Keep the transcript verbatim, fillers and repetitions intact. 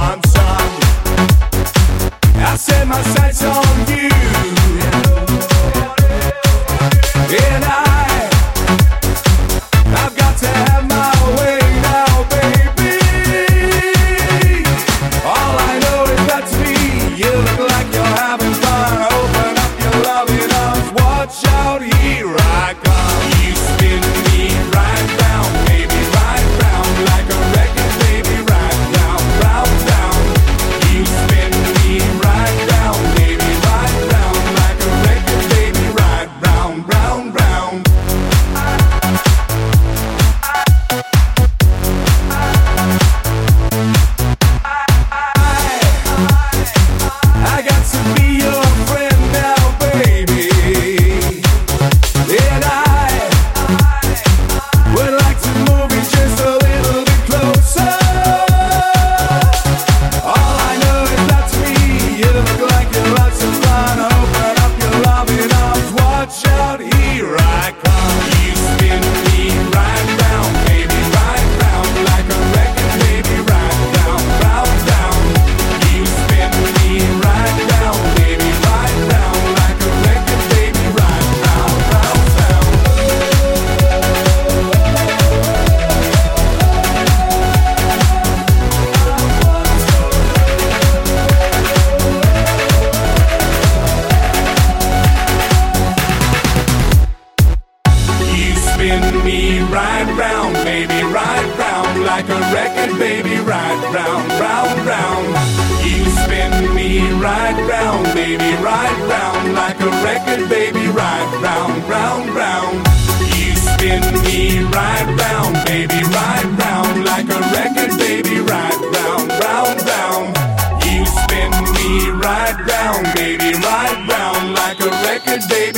one song. I set my sights on you, and I, I've got to have my way now, baby. All I know is that's me. You look like you're having fun. Open up your loving arms. Watch out, here I come. You spin me right round, baby, right round like a record, baby, right round, round, round. You spin me right round, baby, right round like a record, baby, right round, round, round. I got to be your friend now, baby, and I would like to move you just a little bit closer. All I know is that's me. You look like you're lots of fun. Open up your loving arms. Watch out, here I come. You spin me right round, baby, right round like a record, baby, right round, round, round. You spin me right round, baby, right round like a record, baby, right round, round, round. You spin me right round, baby, right round like a record, baby, right round, round, round. You spin me right round, baby, right round like a record, baby, right round, round, round. You spin me right round, baby, right round like a record, baby, right round, round, round. You spin me right round, baby, right round like a record, baby.